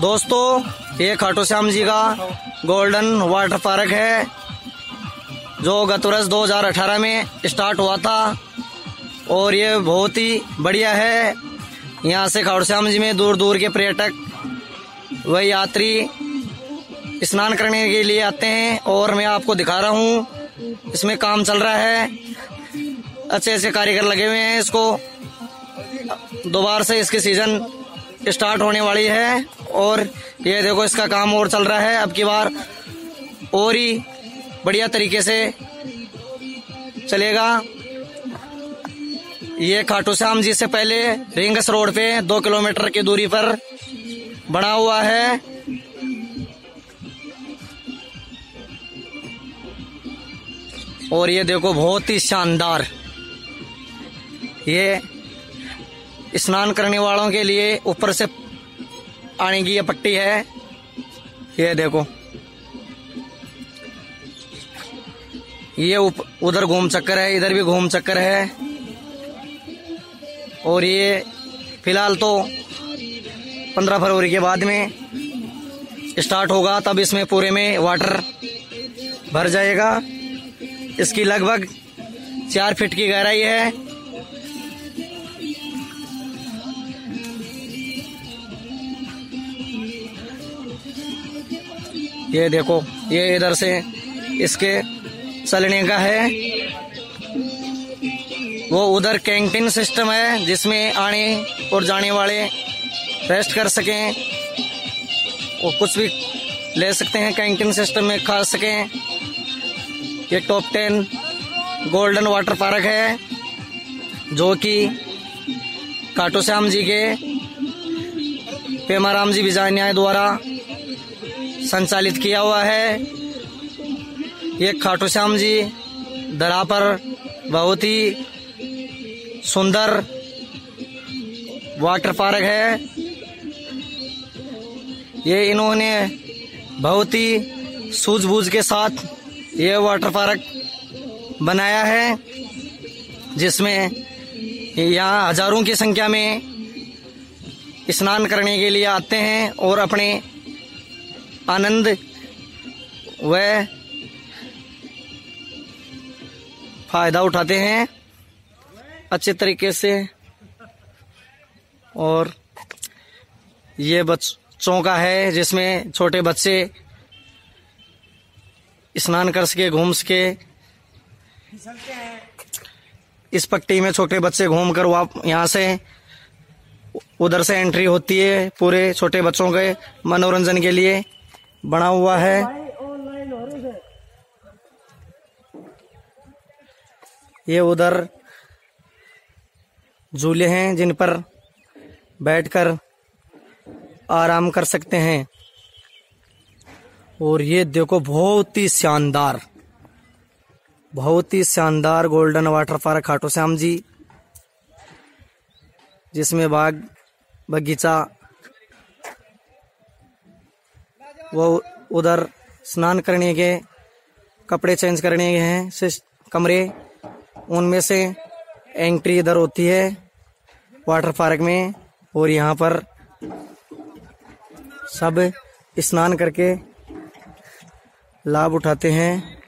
दोस्तों, ये खाटू श्याम जी का गोल्डन वाटर पार्क है जो गत वर्ष 2018 में स्टार्ट हुआ था और ये बहुत ही बढ़िया है। यहाँ से खाटू श्याम जी में दूर दूर के पर्यटक व यात्री स्नान करने के लिए आते हैं और मैं आपको दिखा रहा हूँ। इसमें काम चल रहा है, अच्छे अच्छे कारीगर लगे हुए हैं। इसको दोबारा से इसकी सीजन स्टार्ट होने वाली है और ये देखो इसका काम और चल रहा है। अब की बार और ही बढ़िया तरीके से चलेगा। ये खाटू श्याम जी से पहले रिंगस रोड पे 2 किलोमीटर की दूरी पर बना हुआ है। और ये देखो बहुत ही शानदार, ये स्नान करने वालों के लिए ऊपर से आने की ये पट्टी है। ये देखो, ये उधर घूम चक्कर है, इधर भी घूम चक्कर है। और ये फिलहाल तो 15 फरवरी के बाद में स्टार्ट होगा, तब इसमें पूरे में वाटर भर जाएगा। इसकी लगभग 4 फीट की गहराई है। ये देखो, ये इधर से इसके चलने का है। वो उधर कैंटीन सिस्टम है जिसमें आने और जाने वाले रेस्ट कर सकें और कुछ भी ले सकते हैं, कैंटीन सिस्टम में खा सकें। ये टॉप 10 गोल्डन वाटर पार्क है जो कि खाटू श्याम जी के पेमाराम जी बिजान्याय द्वारा संचालित किया हुआ है। ये खाटू श्याम जी दरा पर बहुत ही सुंदर वाटर पार्क है। ये इन्होंने बहुत ही सूझबूझ के साथ ये वाटर पार्क बनाया है जिसमें यहाँ हजारों की संख्या में स्नान करने के लिए आते हैं और अपने आनंद व फायदा उठाते हैं अच्छे तरीके से। और ये बच्चों का है जिसमें छोटे बच्चे स्नान कर सके, घूम सके। इस पट्टी में छोटे बच्चे घूमकर यहाँ से उधर से एंट्री होती है। पूरे छोटे बच्चों के मनोरंजन के लिए बना हुआ है। ये उधर झूले हैं जिन पर बैठकर आराम कर सकते हैं। और ये देखो बहुत ही शानदार golden water park Khatu Shyam ji, जिसमें बाग बगीचा, वो उधर स्नान करने के कपड़े चेंज करने के हैं कमरे, उनमें से एंट्री इधर होती है वाटर पार्क में। और यहाँ पर सब स्नान करके लाभ उठाते हैं।